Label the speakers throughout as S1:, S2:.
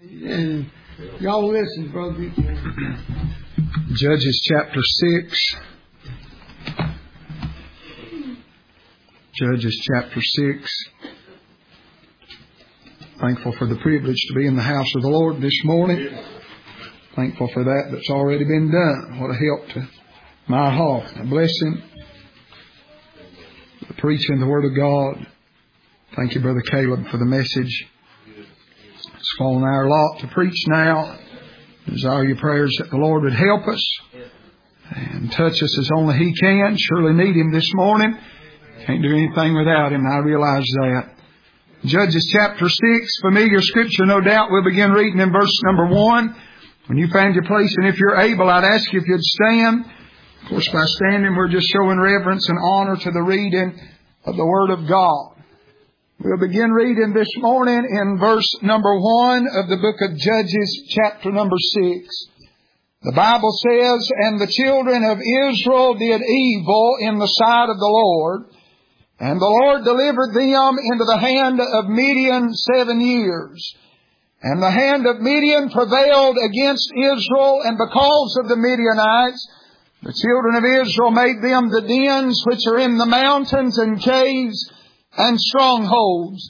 S1: And y'all listen, brother.
S2: Judges chapter 6. Judges chapter 6. Thankful for the privilege to be in the house of the Lord this morning. Thankful for that's already been done. What a help to my heart. A blessing. The preaching the Word of God. Thank you, Brother Caleb, for the message. It's fallen our lot to preach now. Desire your prayers that the Lord would help us and touch us as only He can. Surely need Him this morning. Can't do anything without Him. I realize that. Judges chapter 6, familiar scripture, no doubt. We'll begin reading in verse number 1. When you find your place, and if you're able, I'd ask you if you'd stand. Of course, by standing, we're just showing reverence and honor to the reading of the Word of God. We'll begin reading this morning in verse number 1 of the book of Judges, chapter number 6. The Bible says, "And the children of Israel did evil in the sight of the Lord, and the Lord delivered them into the hand of Midian 7 years. And the hand of Midian prevailed against Israel, and because of the Midianites, the children of Israel made them the dens which are in the mountains and caves and strongholds.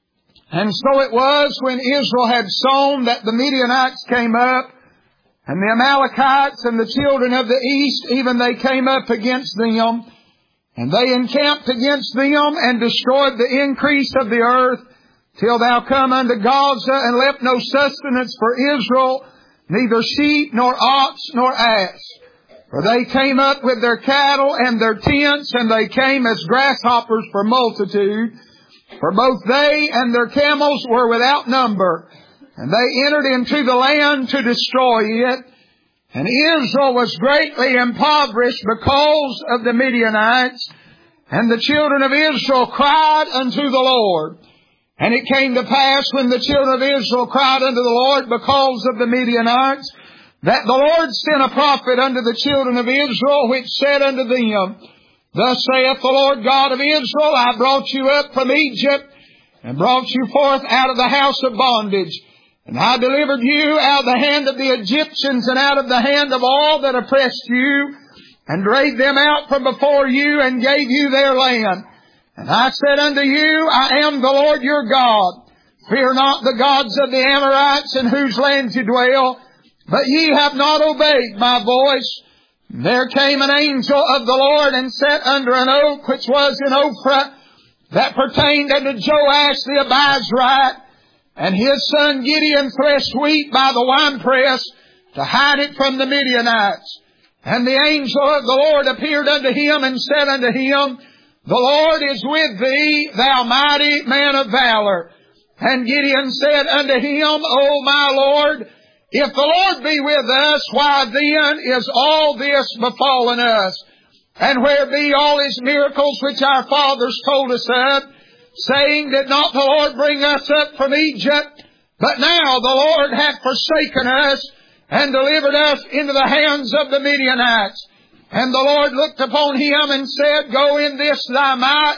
S2: And so it was when Israel had sown that the Midianites came up, and the Amalekites and the children of the east, even they came up against them. And they encamped against them and destroyed the increase of the earth, till thou come unto Gaza, and left no sustenance for Israel, neither sheep, nor ox, nor ass. For they came up with their cattle and their tents, and they came as grasshoppers for multitude. For both they and their camels were without number. And they entered into the land to destroy it. And Israel was greatly impoverished because of the Midianites. And the children of Israel cried unto the Lord. And it came to pass when the children of Israel cried unto the Lord because of the Midianites, that the Lord sent a prophet unto the children of Israel, which said unto them, Thus saith the Lord God of Israel, I brought you up from Egypt, and brought you forth out of the house of bondage. And I delivered you out of the hand of the Egyptians, and out of the hand of all that oppressed you, and drave them out from before you, and gave you their land. And I said unto you, I am the Lord your God. Fear not the gods of the Amorites, in whose lands you dwell. But ye have not obeyed my voice. There came an angel of the Lord, and sat under an oak which was in Ophrah, that pertained unto Joash the Abiezrite. And his son Gideon threshed wheat by the winepress, to hide it from the Midianites. And the angel of the Lord appeared unto him, and said unto him, The Lord is with thee, thou mighty man of valor. And Gideon said unto him, O my Lord, if the Lord be with us, why then is all this befallen us? And where be all his miracles which our fathers told us of, saying, Did not the Lord bring us up from Egypt? But now the Lord hath forsaken us, and delivered us into the hands of the Midianites. And the Lord looked upon him, and said, Go in this thy might,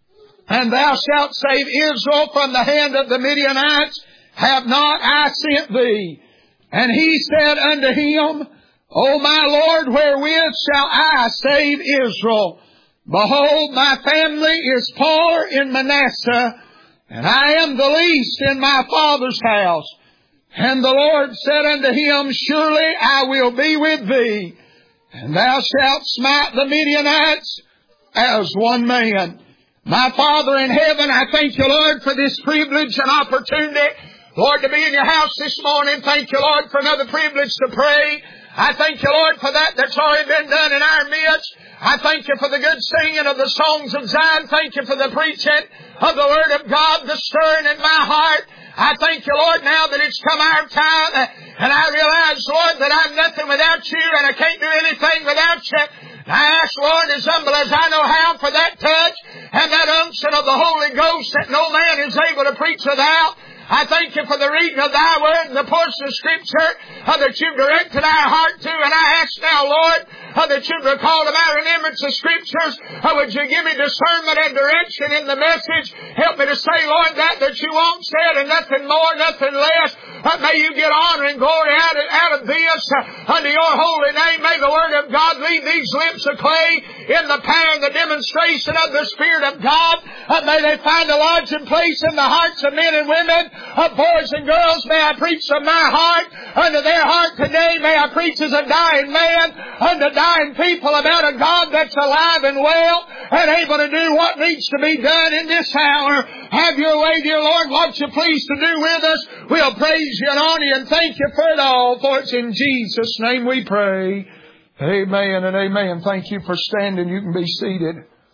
S2: and thou shalt save Israel from the hand of the Midianites. Have not I sent thee? And he said unto him, O my Lord, wherewith shall I save Israel? Behold, my family is poor in Manasseh, and I am the least in my father's house. And the Lord said unto him, Surely I will be with thee, and thou shalt smite the Midianites as one man. My Father in heaven, I thank you, Lord, for this privilege and opportunity, Lord, to be in your house this morning. Thank you, Lord, for another privilege to pray. I thank you, Lord, for that's already been done in our midst. I thank you for the good singing of the songs of Zion. Thank you for the preaching of the Word of God, the stirring in my heart. I thank you, Lord, now that it's come our time, and I realize, Lord, that I'm nothing without you, and I can't do anything without you. I ask, Lord, as humble as I know how, for that touch and that unction of the Holy Ghost that no man is able to preach without. I thank you for the reading of thy word and the portion of Scripture that you've directed our heart to. And I ask now, Lord, that you've recalled to my remembrance the Scriptures. Would you give me discernment and direction in the message? Help me to say, Lord, that you want said, and nothing more, nothing less. May you get honor and glory out of this unto your holy name. May the Word of God lead these lips of clay in the power and the demonstration of the Spirit of God. May they find a lodging place in the hearts of men and women, boys and girls. May I preach from my heart unto their heart today. May I preach as a dying man unto dying people about a God that's alive and well and able to do what needs to be done in this hour. Have your way, dear Lord, what you please to do with us. We'll praise you and honor you and thank you for it all. For it's in Jesus' name we pray. Amen and amen. Thank you for standing. You can be seated.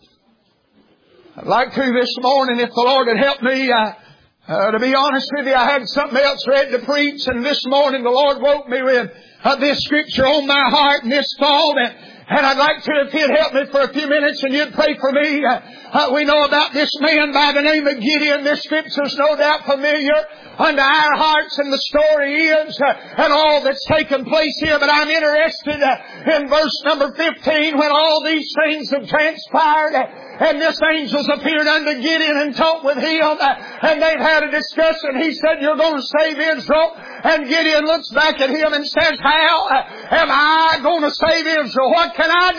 S2: I'd like to this morning, if the Lord had helped me, to be honest with you, I had something else ready to preach, and this morning the Lord woke me with this scripture on my heart and this thought. And I'd like to, if you'd help me for a few minutes and you'd pray for me. We know about this man by the name of Gideon. This scripture's no doubt familiar unto our hearts, and the story is and all that's taken place here. But I'm interested in verse number 15, when all these things have transpired and this angel's appeared unto Gideon and talked with him, and they've had a discussion. He said, "You're going to save Israel." And Gideon looks back at him and says, "How am I going to save Israel? What can I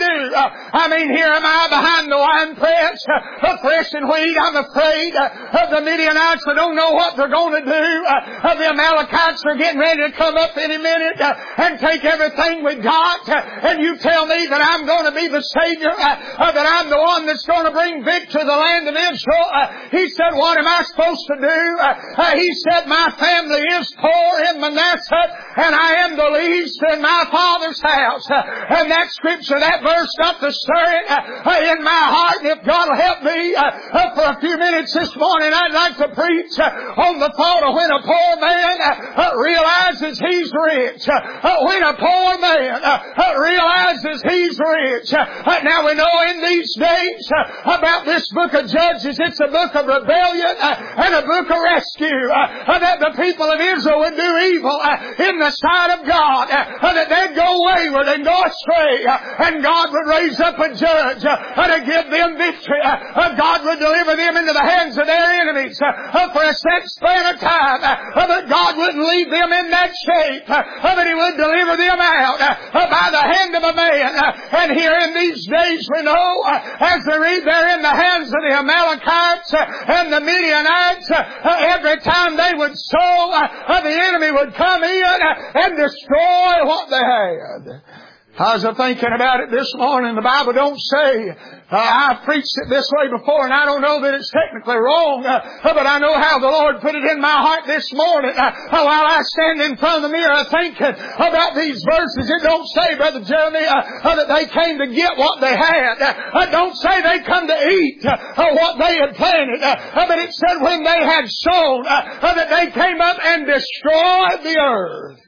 S2: do? Here am I behind the winepress, threshing wheat. I'm afraid of the Midianites. I don't know what they're going to do. The Amalekites are getting ready to come up any minute and take everything we got. And you tell me that I'm going to be the Savior, that I'm the one that's going to bring victory to the land of Israel." He said, "What am I supposed to do?" He said, "My family is poor in Manasseh, and I am the least in my father's house." And that scripture, that verse got to stir it in my heart. And if God will help me for a few minutes this morning, I'd like to preach on the thought of when a poor man realizes he's rich. When a poor man realizes he's rich. Now we know in these days about this book of Judges, it's a book of rebellion and a book of rescue. That the people of Israel would do evil in the sight of God, that they'd go wayward and go astray, and God would raise up a judge to give them victory. God would deliver them into the hands of their enemies for a set span of time, but God wouldn't leave them in that shape, but He would deliver them out by the hand of a man. And here in these days we know, as we read, they're in the hands of the Amalekites and the Midianites. Every time they would sow, the enemy would come in and destroy what they had. I was thinking about it this morning. The Bible don't say, I've preached it this way before, and I don't know that it's technically wrong, but I know how the Lord put it in my heart this morning while I stand in front of the mirror thinking about these verses. It don't say, Brother Jeremy, that they came to get what they had. It don't say they come to eat what they had planted, but it said when they had sown, that they came up and destroyed the earth.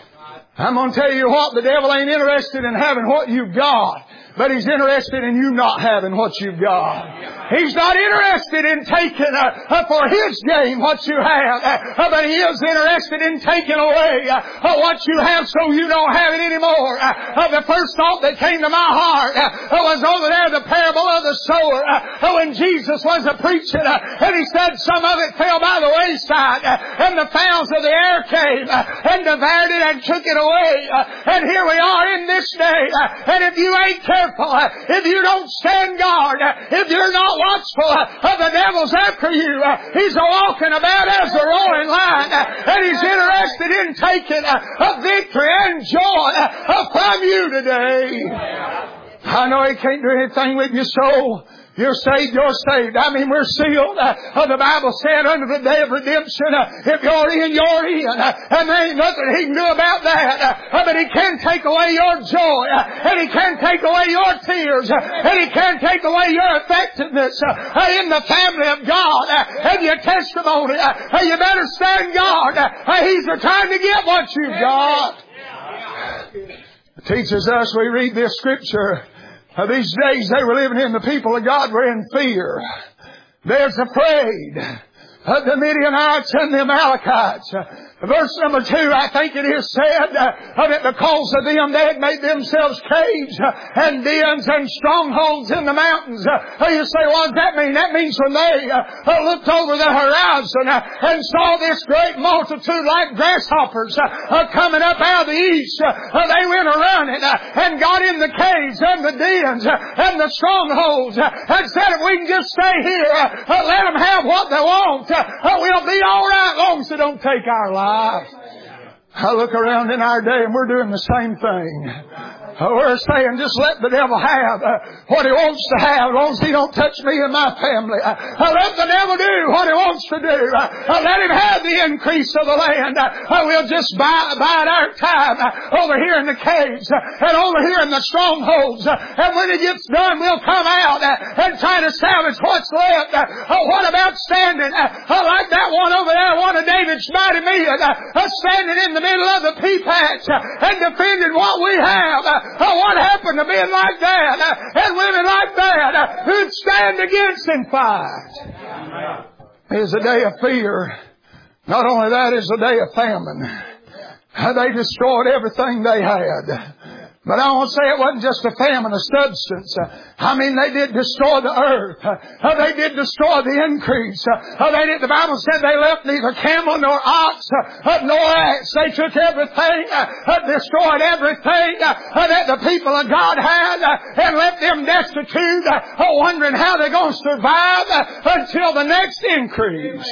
S2: I'm going to tell you what, the devil ain't interested in having what you've got, but he's interested in you not having what you've got. He's not interested in taking for his gain what you have, but he is interested in taking away what you have so you don't have it anymore. The first thought that came to my heart was over there, the parable of the sower, when Jesus was preaching, and he said some of it fell by the wayside, and the fowls of the air came and devoured it and took it away. And here we are in this day, and if you ain't careful, if you don't stand guard, if you're not watchful, the devil's after you. He's walking about as a roaring lion, and he's interested in taking victory and joy from you today. I know he can't do anything with your soul. You're saved, you're saved. We're sealed. The Bible said under the day of redemption, if you're in, you're in. And there ain't nothing He can do about that. But He can take away your joy. And He can take away your tears. And He can take away your effectiveness in the family of God. And your testimony. You better stand guard. He's trying to get what you've got. It teaches us, we read this scripture, these days they were living in, the people of God were in fear. They're afraid of the Midianites and the Amalekites. Verse number 2, I think it is said that because of them they had made themselves caves and dens and strongholds in the mountains. You say, what does that mean? That means when they looked over the horizon and saw this great multitude like grasshoppers coming up out of the east, they went running and got in the caves and the dens and the strongholds and said, if we can just stay here, let them have what they want. We'll be all right long as they don't take our lives. I look around in our day and we're doing the same thing. We're saying, just let the devil have what he wants to have as long as he don't touch me and my family. Let the devil do what he wants to do. Let him have the increase of the land. We'll just bide our time over here in the caves and over here in the strongholds. And when it gets done, we'll come out and try to salvage what's left. What about standing like that one over there, one of David's mighty men, standing in the middle of the pea patch and defending what we have? What happened to men like that and women like that who'd stand against and fight? It's a day of fear. Not only that, it's a day of famine. They destroyed everything they had. But I want to say it wasn't just a famine of substance. They did destroy the earth. They did destroy the increase. The Bible said they left neither camel nor ox nor ass. They took everything, destroyed everything that the people of God had and left them destitute, wondering how they're going to survive until the next increase.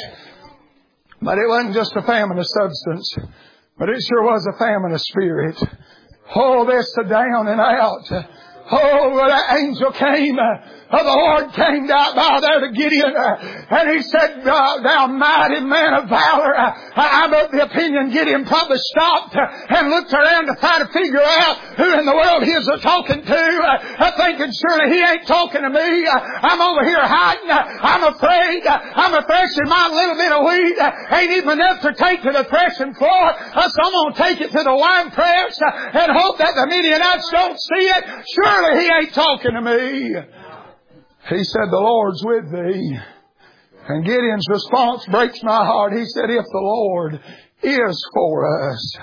S2: But it wasn't just a famine of substance, but it sure was a famine of spirit. Oh, this down and out. Oh, the angel came. The Lord came down by there to Gideon, and he said, thou mighty man of valor. I'm of the opinion Gideon probably stopped and looked around to try to figure out who in the world he was talking to, thinking surely he ain't talking to me. I'm over here hiding. I'm afraid. I'm a threshing my little bit of wheat ain't even enough to take to the threshing floor. So I'm going to take it to the wine press and hope that the Midianites don't see it. Surely he ain't talking to me. He said, the Lord's with thee. And Gideon's response breaks my heart. He said, if the Lord is for us,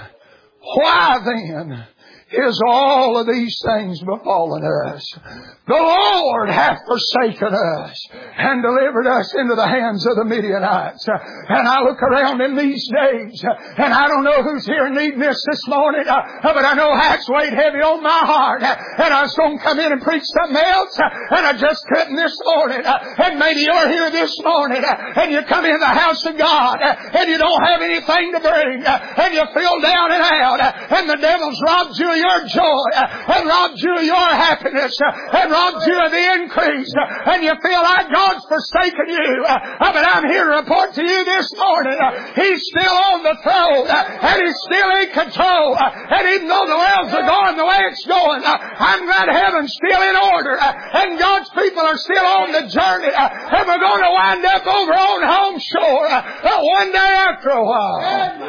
S2: why then is all of these things befallen us? The Lord hath forsaken us and delivered us into the hands of the Midianites. And I look around in these days, and I don't know who's here needing this morning, but I know Hack's weighed heavy on my heart, and I was going to come in and preach something else, and I just couldn't this morning. And maybe you're here this morning, and you come in the house of God, and you don't have anything to bring, and you feel down and out, and the devil's robbed you of your joy, and robbed you of your happiness, and robbed you of the increase, and you feel like God's forsaken you. But I'm here to report to you this morning, He's still on the throne, and He's still in control. And even though the world's are going the way it's going, I'm glad heaven's still in order, and God's people are still on the journey, and we're going to wind up over on home shore one day after a while.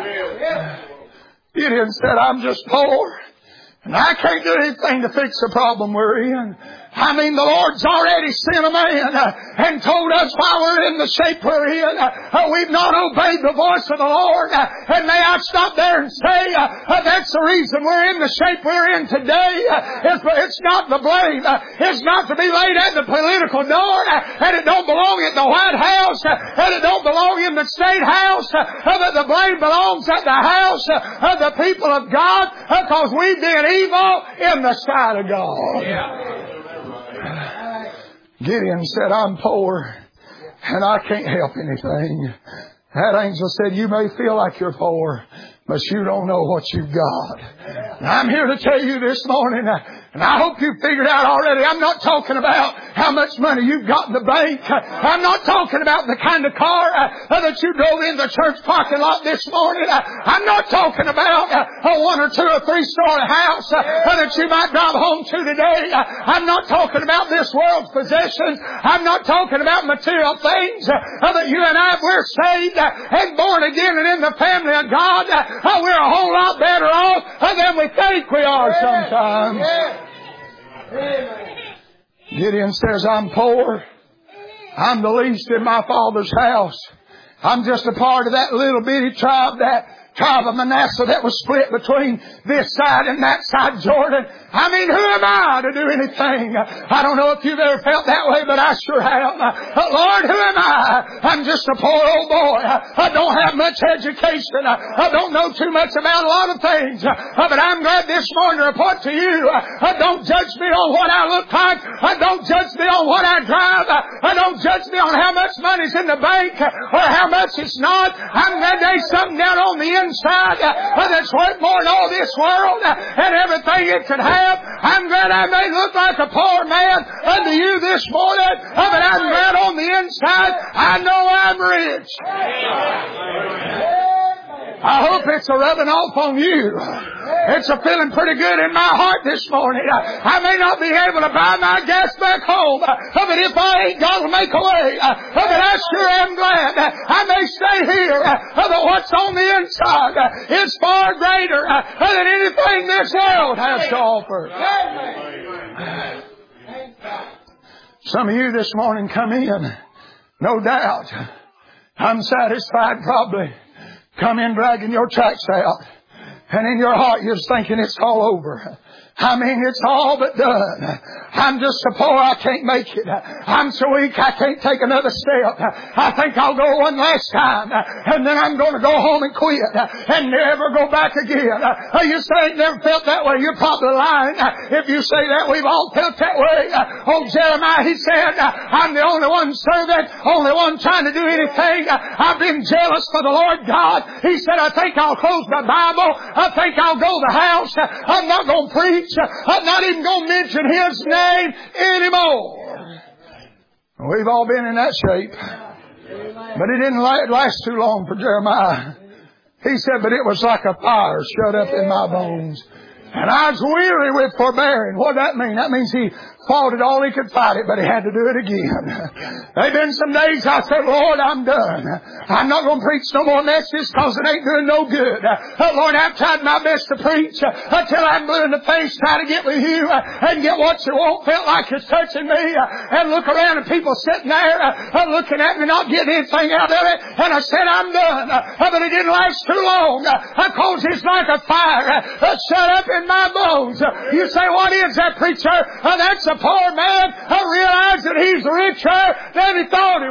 S2: Gideon said, I'm just poor, and I can't do anything to fix the problem we're in. The Lord's already sent a man and told us why we're in the shape we're in. We've not obeyed the voice of the Lord. And may I stop there and say that's the reason we're in the shape we're in today. It's not the blame. It's not to be laid at the political door. And it don't belong at the White House. And it don't belong in the State House. But the blame belongs at the house of the people of God, because we did evil in the sight of God. Yeah. Gideon said, I'm poor and I can't help anything. That angel said, you may feel like you're poor, but you don't know what you've got. And I'm here to tell you this morning, and I hope you've figured out already, I'm not talking about how much money you've got in the bank. I'm not talking about the kind of car that you drove in the church parking lot this morning. I'm not talking about a 1 or 2 or 3 story house that you might drive home to today. I'm not talking about this world's possessions. I'm not talking about material things. That you and I, we're saved and born again and in the family of God. We're a whole lot better off than we think we are sometimes. Gideon says, I'm poor. I'm the least in my father's house. I'm just a part of that little bitty tribe, that tribe of Manasseh that was split between this side and that side Jordan. I mean, who am I to do anything? I don't know if you've ever felt that way, but I sure have. Lord, who am I? I'm just a poor old boy. I don't have much education. I don't know too much about a lot of things. But I'm glad this morning to report to you. Don't judge me on what I look like. Don't judge me on what I drive. Don't judge me on how much money's in the bank or how much it's not. I'm glad there's something down on the inside that's worth more than all this world and everything it could have. I'm glad I may look like a poor man unto you this morning, but I'm glad on the inside I know I'm rich. I hope it's a rubbing off on you. It's a feeling pretty good in my heart this morning. I may not be able to buy my gas back home, but if I ain't, God will make a way. But I sure am glad I may stay here. But what's on the inside is far greater than anything this world has to offer. Some of you this morning come in, no doubt, unsatisfied probably. Come in dragging your tracks out. And in your heart you're thinking it's all over. I mean, it's all but done. I'm just so poor I can't make it. I'm so weak I can't take another step. I think I'll go one last time, and then I'm going to go home and quit and never go back again. You say you never felt that way. You're probably lying if you say that. We've all felt that way. Oh, Jeremiah, he said, I'm the only one serving, only one trying to do anything. I've been jealous for the Lord God. He said, I think I'll close my Bible. I think I'll go to the house. I'm not going to preach. I'm not even going to mention His name anymore. We've all been in that shape. But it didn't last too long for Jeremiah. He said, but it was like a fire shut up in my bones. And I was weary with forbearing. What does that mean? That means he fought it all he could fight it, but he had to do it again. There have been some days I said, Lord, I'm done. I'm not going to preach no more messages because it ain't doing no good. Lord, I've tried my best to preach until I'm blue in the face trying to get with you and get what you want. Felt like it's touching me and look around and people sitting there looking at me not getting anything out of it. And I said, I'm done. But it didn't last too long because it's like a fire shut up in my bones. You say, what is that, preacher? That's a poor man realized that he's richer than he thought he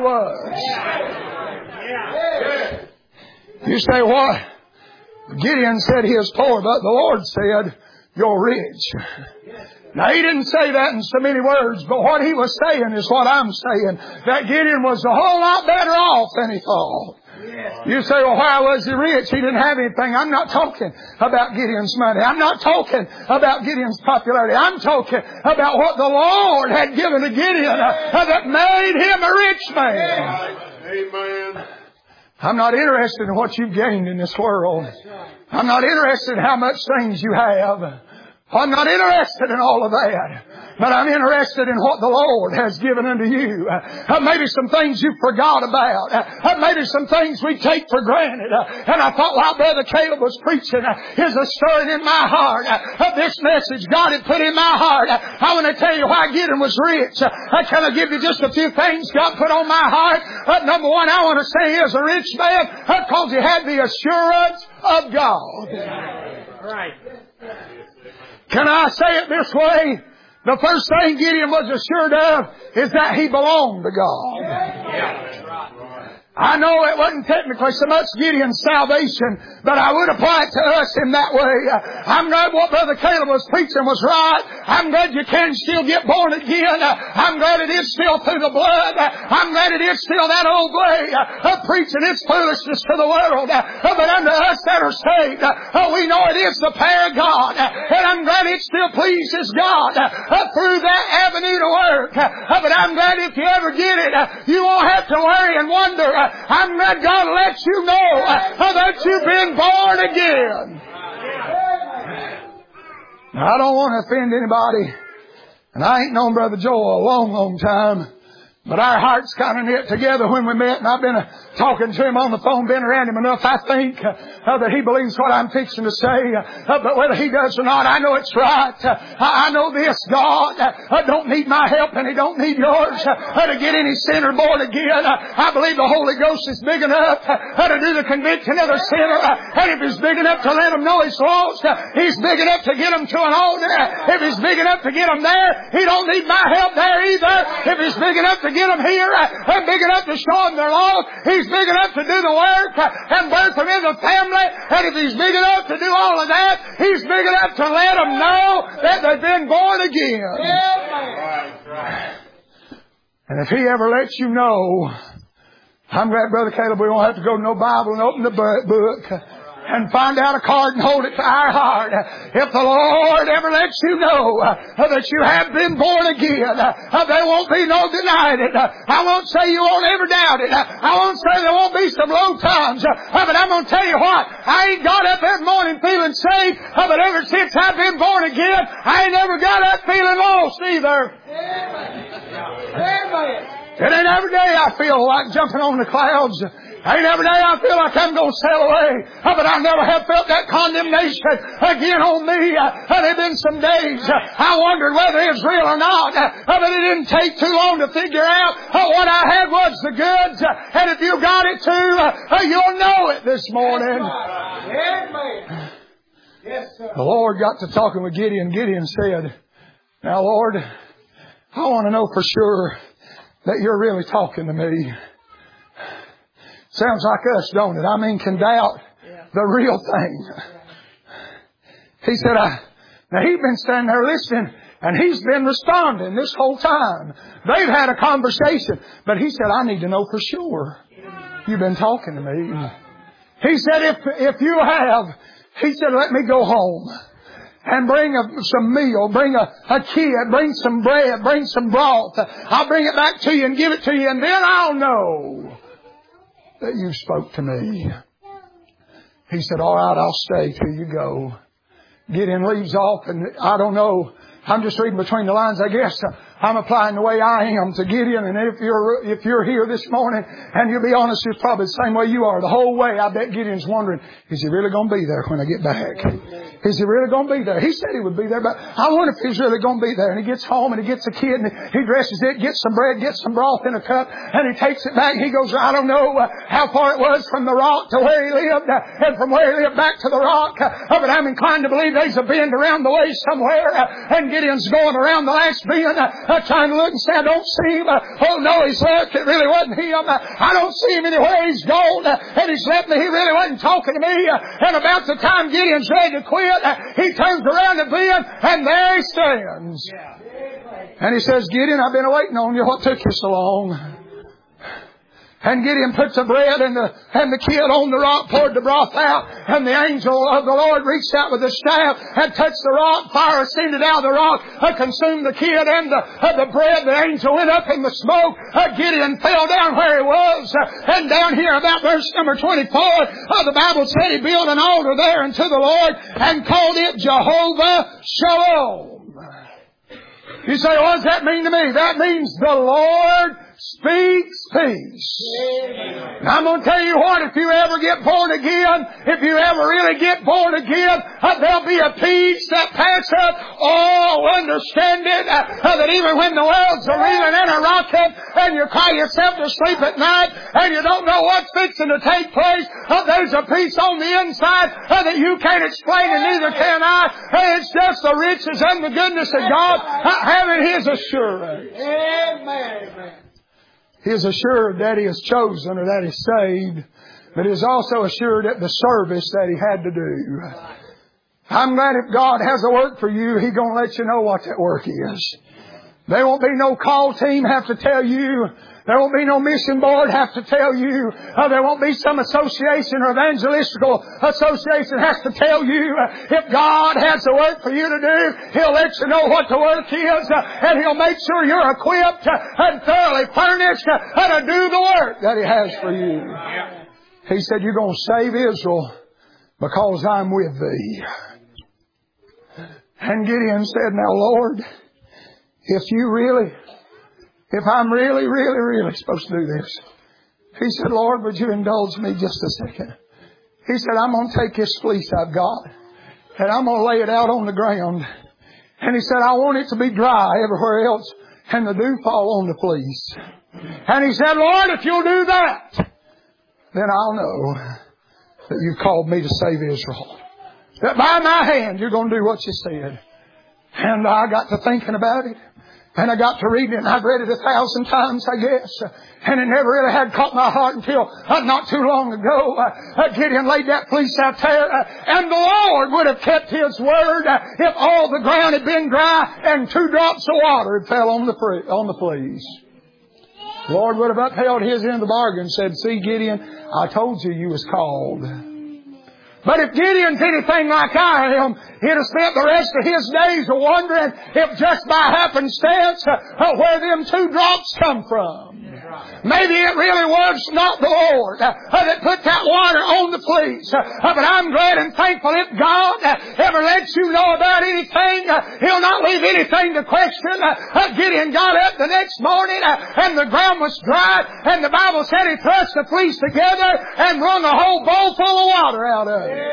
S2: was. You say, what? Gideon said he is poor, but the Lord said, you're rich. Now, he didn't say that in so many words, but what he was saying is what I'm saying, that Gideon was a whole lot better off than he thought. You say, well, why was he rich? He didn't have anything. I'm not talking about Gideon's money. I'm not talking about Gideon's popularity. I'm talking about what the Lord had given to Gideon that made him a rich man. Amen. I'm not interested in what you've gained in this world. I'm not interested in how much things you have. I'm not interested in all of that. But I'm interested in what the Lord has given unto you. Maybe some things you forgot about. Maybe some things we take for granted. And I thought while Brother Caleb was preaching, here's a stirring in my heart of this message God had put in my heart. I want to tell you why Gideon was rich. Can I give you just a few things God put on my heart? Number one, I want to say he is a rich man because he had the assurance of God. Right. Can I say it this way? The first thing Gideon was assured of is that he belonged to God. I know it wasn't technically so much Gideon's salvation, but I would apply it to us in that way. I'm glad what Brother Caleb was preaching was right. I'm glad you can still get born again. I'm glad it is still through the blood. I'm glad it is still that old way of preaching its foolishness to the world. But unto us that are saved, we know it is the power of God. And I'm glad it still pleases God through that avenue to work. But I'm glad if you ever get it, you won't have to worry and wonder. I'm glad God lets you know that you've been born again. Now, I don't want to offend anybody, and I ain't known Brother Joel a long, long time, But our hearts kind of knit together when we met, and I've been talking to him on the phone, been around him enough, I think, that he believes what I'm fixing to say. But whether he does or not, I know it's right. I know this, God don't need my help, and He don't need yours to get any sinner born again. I believe the Holy Ghost is big enough to do the conviction of the sinner. And if He's big enough to let him know he's lost, He's big enough to get him to an altar. If He's big enough to get him there, He don't need my help there either. If He's big enough to get them here and big enough to show them their lost, He's big enough to do the work and birth them in the family. And if He's big enough to do all of that, He's big enough to let them know that they've been born again. And if He ever lets you know, I'm glad, Brother Caleb, we won't have to go to no Bible and open the book and find out a card and hold it to our heart. If the Lord ever lets you know that you have been born again, there won't be no denying it. I won't say you won't ever doubt it. I won't say there won't be some low times. But I'm going to tell you what, I ain't got up every morning feeling safe, but ever since I've been born again, I ain't never got up feeling lost either. It ain't every day I feel like jumping on the clouds. Ain't every day I feel like I'm going to sail away. But I never have felt that condemnation again on me. There have been some days I wondered whether it was real or not. But it didn't take too long to figure out what I had was the goods. And if you got it too, you'll know it this morning. Yes, sir. The Lord got to talking with Gideon. Gideon said, "Now, Lord, I want to know for sure that you're really talking to me." Sounds like us, don't it? I mean, can doubt the real thing. He said, now he'd been standing there listening, and he's been responding this whole time. They've had a conversation, but he said, I need to know for sure you've been talking to me. He said, if you have, he said, let me go home and bring some meal, bring a kid, bring some bread, bring some broth. I'll bring it back to you and give it to you, and then I'll know that you spoke to me. He said, all right, I'll stay till you go. Gideon leaves off, and I don't know. I'm just reading between the lines, I guess. I'm applying the way I am to Gideon, and if you're here this morning, and you'll be honest, it's probably the same way you are. The whole way, I bet Gideon's wondering, is he really going to be there when I get back? Is he really going to be there? He said he would be there, but I wonder if he's really going to be there. And he gets home, and he gets a kid, and he dresses it, gets some bread, gets some broth in a cup, and he takes it back, and he goes, I don't know how far it was from the rock to where he lived, and from where he lived back to the rock, but I'm inclined to believe there's a bend around the way somewhere, and Gideon's going around the last bend, trying to look and say, I don't see him. Oh no, he's left. It really wasn't him. I don't see him anywhere. He's gone, and he's left me. He really wasn't talking to me. And about the time Gideon's ready to quit, he turns around the bend, and there he stands. And he says, Gideon, I've been waiting on you. What took you so long? And Gideon puts the bread and the kid on the rock, poured the broth out, and the angel of the Lord reached out with the staff and touched the rock. Fire ascended out of the rock, consumed the kid and the bread. The angel went up in the smoke. Gideon fell down where he was. And down here about verse number 24, the Bible said he built an altar there unto the Lord and called it Jehovah Shalom. You say, what does that mean to me? That means the Lord speaks peace. Now, I'm going to tell you what, if you ever get born again, if you ever really get born again, there'll be a peace that passeth all understanding, that even when the world's a reeling and a rocking, and you cry yourself to sleep at night, and you don't know what's fixing to take place, there's a peace on the inside that you can't explain, and neither can I. It's just the riches and the goodness of God having His assurance. Amen. He is assured that He is chosen or that He's saved, but He is also assured at the service that He had to do. I'm glad if God has a work for you, He's going to let you know what that work is. There won't be no call team have to tell you. There won't be no mission board have to tell you. There won't be some association or evangelistical association has to tell you. If God has the work for you to do, He'll let you know what the work is, and He'll make sure you're equipped and thoroughly furnished to do the work that He has for you. He said, you're going to save Israel because I'm with thee. And Gideon said, now Lord, if if I'm really, really, really supposed to do this. He said, Lord, would you indulge me just a second? He said, I'm going to take this fleece I've got and I'm going to lay it out on the ground. And he said, I want it to be dry everywhere else and the dew fall on the fleece. And he said, Lord, if you'll do that, then I'll know that you've called me to save Israel. That by my hand you're going to do what you said. And I got to thinking about it. And I got to reading it, and I've read it 1,000 times, I guess. And it never really had caught my heart until not too long ago. Gideon laid that fleece out there, and the Lord would have kept His word if all the ground had been dry and 2 drops of water had fell on the fleece. The Lord would have upheld His end of the bargain and said, see, Gideon, I told you was called. But if Gideon's anything like I am, he'd have spent the rest of his days wondering if just by happenstance where them 2 drops come from. Maybe it really was not the Lord that put that water on the fleece. But I'm glad and thankful if God ever lets you know about anything, He'll not leave anything to question. Gideon got up the next morning and the ground was dry, and the Bible said he thrust the fleece together and wrung a whole bowl full of water out of it.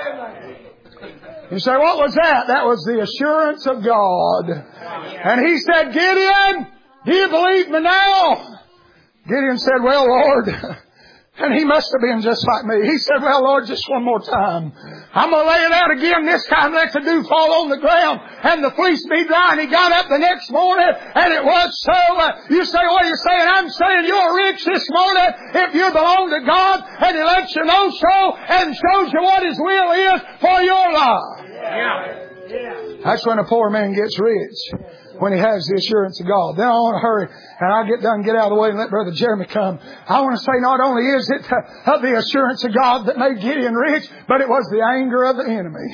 S2: You say, what was that? That was the assurance of God. And he said, Gideon, do you believe me now? Gideon said, well, Lord, and he must have been just like me. He said, well, Lord, just one more time. I'm going to lay it out again. This time let the dew fall on the ground and the fleece be dry. And he got up the next morning and it was so. You say, what are you saying? I'm saying you're rich this morning if you belong to God, and He lets you know so and shows you what His will is for your life. Yeah. That's when a poor man gets rich. When he has the assurance of God. Then I want to hurry and I'll get done, get out of the way and let Brother Jeremy come. I want to say not only is it the assurance of God that made Gideon rich, but it was the anger of the enemy.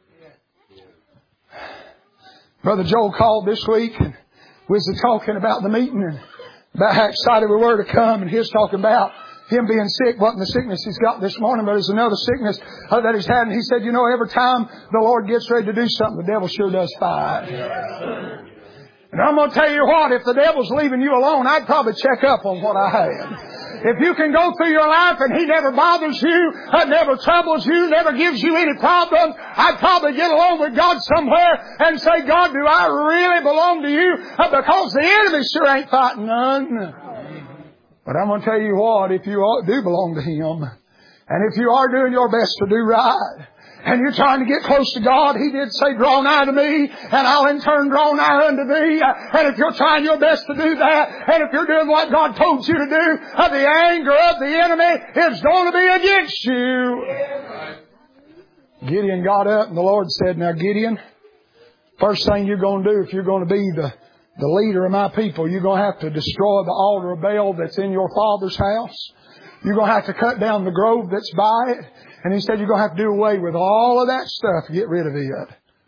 S2: Brother Joel called this week and was talking about the meeting and about how excited we were to come, and he was talking about him being sick. Wasn't the sickness he's got this morning, but it's another sickness that he's had. And he said, you know, every time the Lord gets ready to do something, the devil sure does fight. And I'm going to tell you what, if the devil's leaving you alone, I'd probably check up on what I have. If you can go through your life and he never bothers you, never troubles you, never gives you any problem, I'd probably get along with God somewhere and say, God, do I really belong to you? Because the enemy sure ain't fighting none. But I'm going to tell you what, if you do belong to Him, and if you are doing your best to do right, and you're trying to get close to God, He did say, draw nigh to me, and I'll in turn draw nigh unto thee. And if you're trying your best to do that, and if you're doing what God told you to do, the anger of the enemy is going to be against you. Gideon got up, and the Lord said, now Gideon, first thing you're going to do if you're going to be the leader of my people, you're going to have to destroy the altar of Baal that's in your father's house. You're going to have to cut down the grove that's by it. And He said you're going to have to do away with all of that stuff to get rid of it.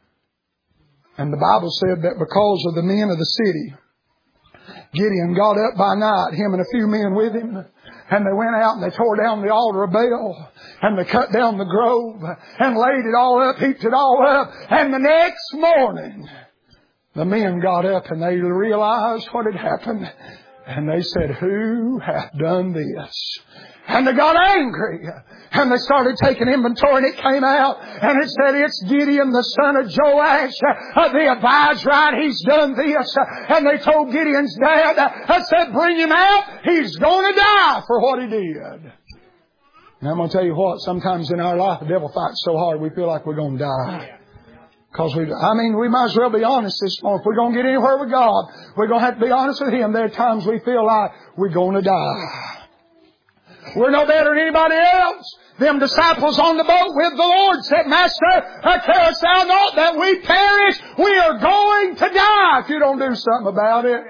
S2: And the Bible said that because of the men of the city, Gideon got up by night, him and a few men with him, and they went out and they tore down the altar of Baal, and they cut down the grove, and laid it all up, heaped it all up. And the next morning, the men got up and they realized what had happened. And they said, who hath done this? And they got angry. And they started taking inventory, and it came out. And it said, it's Gideon, the son of Joash, the Abizrite. He's done this. And they told Gideon's dad, said, bring him out. He's going to die for what he did. And I'm going to tell you what, sometimes in our life, the devil fights so hard we feel like we're going to die. Because we might as well be honest this morning. If we're going to get anywhere with God, we're going to have to be honest with Him. There are times we feel like we're going to die. We're no better than anybody else. Them disciples on the boat with the Lord said, Master, carest thou not that we perish? We are going to die if you don't do something about it.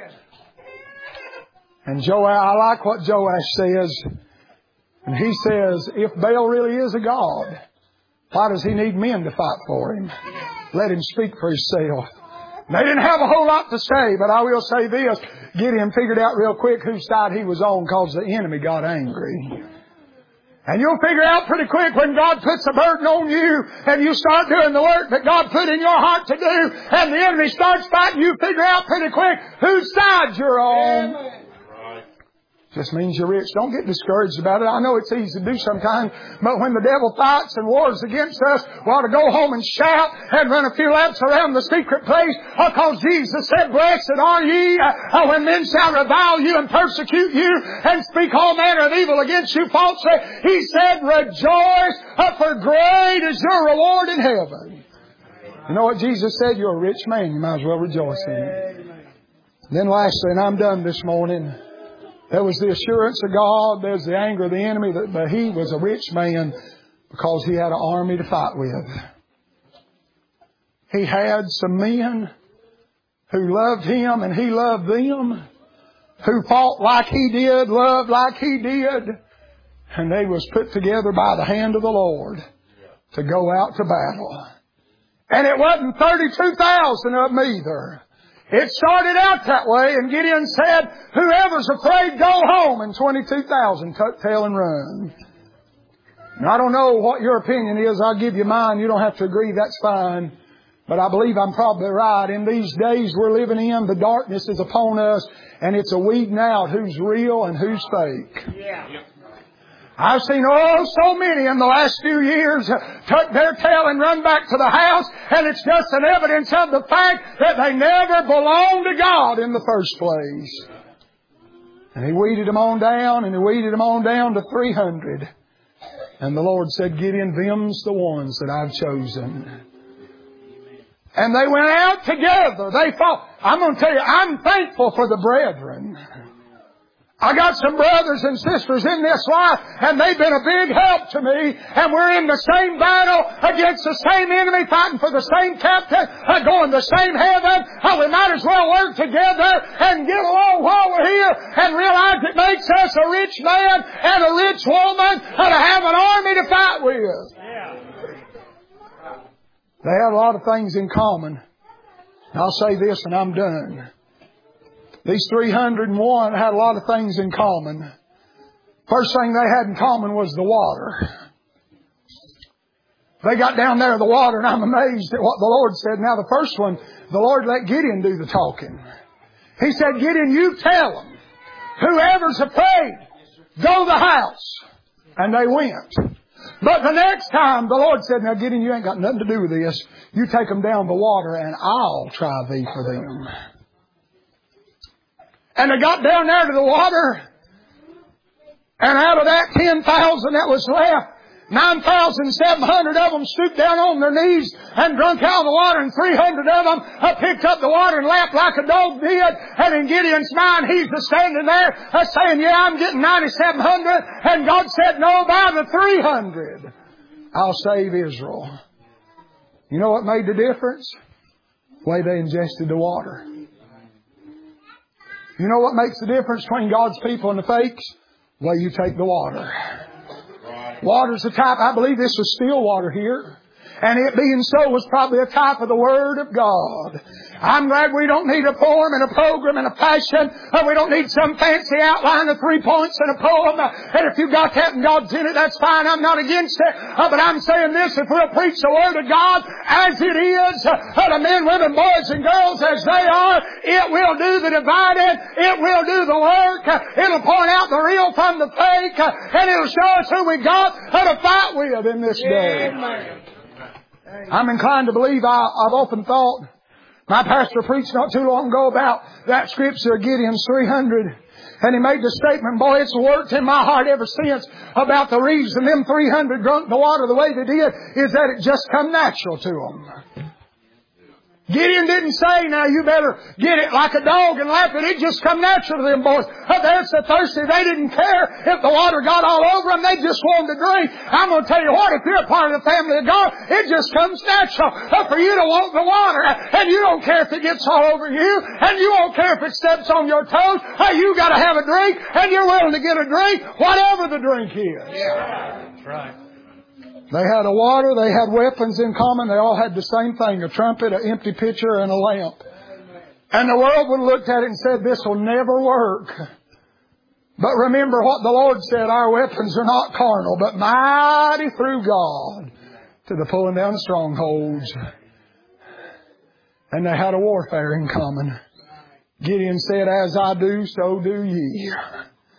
S2: And I like what Joash says. And he says, if Baal really is a god, why does he need men to fight for him? Let him speak for himself. They didn't have a whole lot to say, but I will say this. Gideon figured out real quick whose side he was on because the enemy got angry. And you'll figure out pretty quick when God puts a burden on you and you start doing the work that God put in your heart to do, and the enemy starts fighting, you figure out pretty quick whose side you're on. Just means you're rich. Don't get discouraged about it. I know it's easy to do sometimes, but when the devil fights and wars against us, we ought to go home and shout and run a few laps around the secret place, because Jesus said, "Blessed are ye when men shall revile you and persecute you and speak all manner of evil against you falsely." He said, "Rejoice, for great is your reward in heaven." You know what Jesus said? You're a rich man. You might as well rejoice in it. Then lastly, and I'm done this morning, there was the assurance of God. There's the anger of the enemy. But he was a rich man because he had an army to fight with. He had some men who loved him and he loved them, who fought like he did, loved like he did. And they was put together by the hand of the Lord to go out to battle. And it wasn't 32,000 of them either. It started out that way, and Gideon said, "Whoever's afraid, go home." And 22,000 tucked tail and run. Now, I don't know what your opinion is. I'll give you mine. You don't have to agree. That's fine. But I believe I'm probably right. In these days we're living in, the darkness is upon us, and it's a weeding out who's real and who's fake. Yeah. I've seen so many in the last few years tuck their tail and run back to the house, and it's just an evidence of the fact that they never belonged to God in the first place. And He weeded them on down, and He weeded them on down to 300. And the Lord said, "Gideon, them's the ones that I've chosen." And they went out together. They fought. I'm going to tell you, I'm thankful for the brethren. I got some brothers and sisters in this life, and they've been a big help to me. And we're in the same battle against the same enemy, fighting for the same captain, going to the same heaven. We might as well work together and get along while we're here and realize it makes us a rich man and a rich woman to have an army to fight with. They had a lot of things in common. I'll say this and I'm done. These 301 had a lot of things in common. First thing they had in common was the water. They got down there in the water, and I'm amazed at what the Lord said. Now, the first one, the Lord let Gideon do the talking. He said, "Gideon, you tell them, whoever's afraid, go to the house." And they went. But the next time, the Lord said, "Now, Gideon, you ain't got nothing to do with this. You take them down the water, and I'll try thee for them." And they got down there to the water, and out of that 10,000 that was left, 9,700 of them stooped down on their knees and drunk out of the water, and 300 of them picked up the water and lapped like a dog did. And in Gideon's mind, he's standing there saying, "Yeah, I'm getting 9,700. And God said, "No, by the 300, I'll save Israel." You know what made the difference? The way they ingested the water. You know what makes the difference between God's people and the fakes? The way you take the water. Water's a type. I believe this was still water here. And it being so was probably a type of the Word of God. I'm glad we don't need a form and a program and a passion. We don't need some fancy outline of 3 points and a poem. And if you've got that and God's in it, that's fine. I'm not against it. But I'm saying this, if we'll preach the Word of God as it is, to men, women, boys, and girls as they are, it will do the dividing. It will do the work. It'll point out the real from the fake. And it'll show us who we got to fight with in this day. Amen. I'm inclined to believe, I've often thought, my pastor preached not too long ago about that scripture of Gideon's 300. And he made the statement, boy, it's worked in my heart ever since, about the reason them 300 drunk the water the way they did is that it just come natural to them. Gideon didn't say, "Now you better get it like a dog and lap it." It just come natural to them boys. They're so thirsty, they didn't care if the water got all over them. They just wanted to drink. I'm going to tell you what, if you're a part of the family of God, it just comes natural for you to want the water. And you don't care if it gets all over you. And you don't care if it steps on your toes. You got to have a drink, and you're willing to get a drink, whatever the drink is. Yeah, that's right. They had a water, they had weapons in common, they all had the same thing, a trumpet, an empty pitcher, and a lamp. And the world would have looked at it and said, "This will never work." But remember what the Lord said, our weapons are not carnal, but mighty through God to the pulling down of strongholds. And they had a warfare in common. Gideon said, "As I do, so do ye."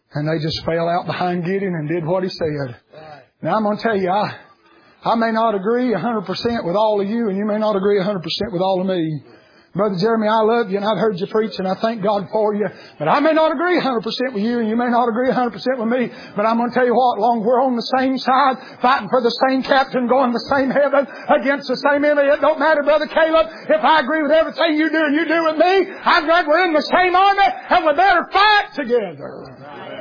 S2: And they just fell out behind Gideon and did what he said. Now I'm going to tell you, I may not agree 100% with all of you, and you may not agree 100% with all of me. Brother Jeremy, I love you, and I've heard you preach, and I thank God for you. But I may not agree 100% with you, and you may not agree 100% with me. But I'm going to tell you what, long we're on the same side, fighting for the same captain, going the same heaven, against the same enemy. It don't matter, Brother Caleb, if I agree with everything you do and you do with me. I'm glad we're in the same army, and we better fight together.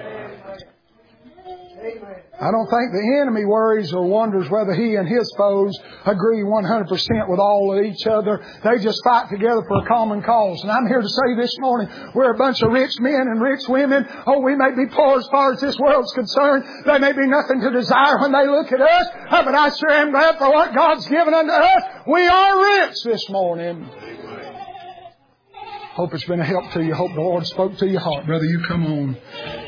S2: I don't think the enemy worries or wonders whether he and his foes agree 100% with all of each other. They just fight together for a common cause. And I'm here to say this morning, we're a bunch of rich men and rich women. Oh, we may be poor as far as this world's concerned. There may be nothing to desire when they look at us. But I sure am glad for what God's given unto us. We are rich this morning. Hope it's been a help to you. Hope the Lord spoke to your heart. Brother, you come on.